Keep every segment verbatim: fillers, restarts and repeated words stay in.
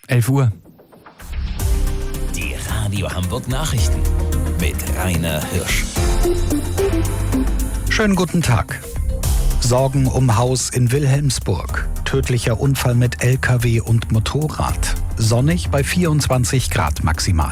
elf Uhr. Die Radio Hamburg Nachrichten mit Rainer Hirsch. Schönen guten Tag. Sorgen um Haus in Wilhelmsburg. Tödlicher Unfall mit L K W und Motorrad. Sonnig bei vierundzwanzig Grad maximal.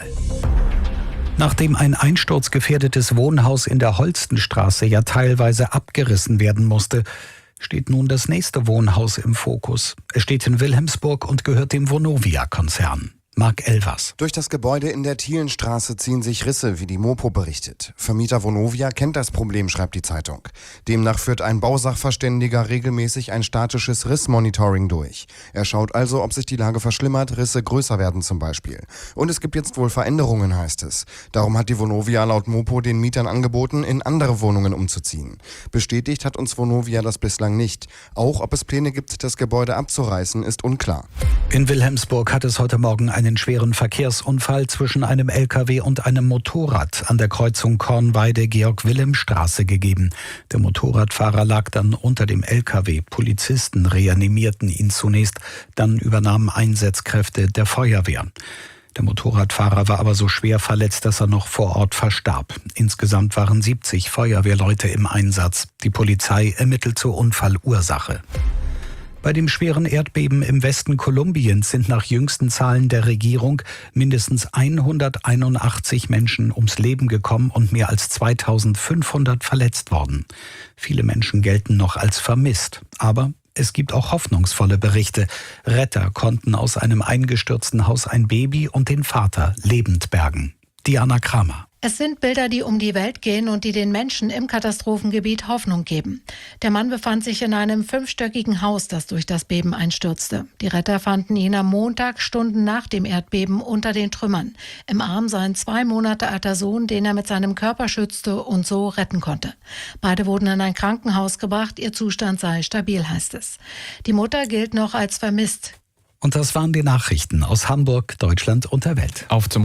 Nachdem ein einsturzgefährdetes Wohnhaus in der Holstenstraße ja teilweise abgerissen werden musste, steht nun das nächste Wohnhaus im Fokus. Es steht in Wilhelmsburg und gehört dem Vonovia-Konzern. Marc Elvers. Durch das Gebäude in der Thielenstraße ziehen sich Risse, wie die Mopo berichtet. Vermieter Vonovia kennt das Problem, schreibt die Zeitung. Demnach führt ein Bausachverständiger regelmäßig ein statisches Rissmonitoring durch. Er schaut also, ob sich die Lage verschlimmert, Risse größer werden zum Beispiel. Und es gibt jetzt wohl Veränderungen, heißt es. Darum hat die Vonovia laut Mopo den Mietern angeboten, in andere Wohnungen umzuziehen. Bestätigt hat uns Vonovia das bislang nicht. Auch ob es Pläne gibt, das Gebäude abzureißen, ist unklar. In Wilhelmsburg hat es heute Morgen einen schweren Verkehrsunfall zwischen einem L K W und einem Motorrad an der Kreuzung Kornweide-Georg-Wilhelm-Straße gegeben. Der Motorradfahrer lag dann unter dem L K W. Polizisten reanimierten ihn zunächst, dann übernahmen Einsatzkräfte der Feuerwehr. Der Motorradfahrer war aber so schwer verletzt, dass er noch vor Ort verstarb. Insgesamt waren siebzig Feuerwehrleute im Einsatz. Die Polizei ermittelt zur Unfallursache. Bei dem schweren Erdbeben im Westen Kolumbiens sind nach jüngsten Zahlen der Regierung mindestens hunderteinundachtzig Menschen ums Leben gekommen und mehr als zweitausendfünfhundert verletzt worden. Viele Menschen gelten noch als vermisst. Aber es gibt auch hoffnungsvolle Berichte. Retter konnten aus einem eingestürzten Haus ein Baby und den Vater lebend bergen. Diana Kramer. Es sind Bilder, die um die Welt gehen und die den Menschen im Katastrophengebiet Hoffnung geben. Der Mann befand sich in einem fünfstöckigen Haus, das durch das Beben einstürzte. Die Retter fanden ihn am Montag, Stunden nach dem Erdbeben, unter den Trümmern. Im Arm sein zwei Monate alter Sohn, den er mit seinem Körper schützte und so retten konnte. Beide wurden in ein Krankenhaus gebracht, ihr Zustand sei stabil, heißt es. Die Mutter gilt noch als vermisst. Und das waren die Nachrichten aus Hamburg, Deutschland und der Welt. Auf zum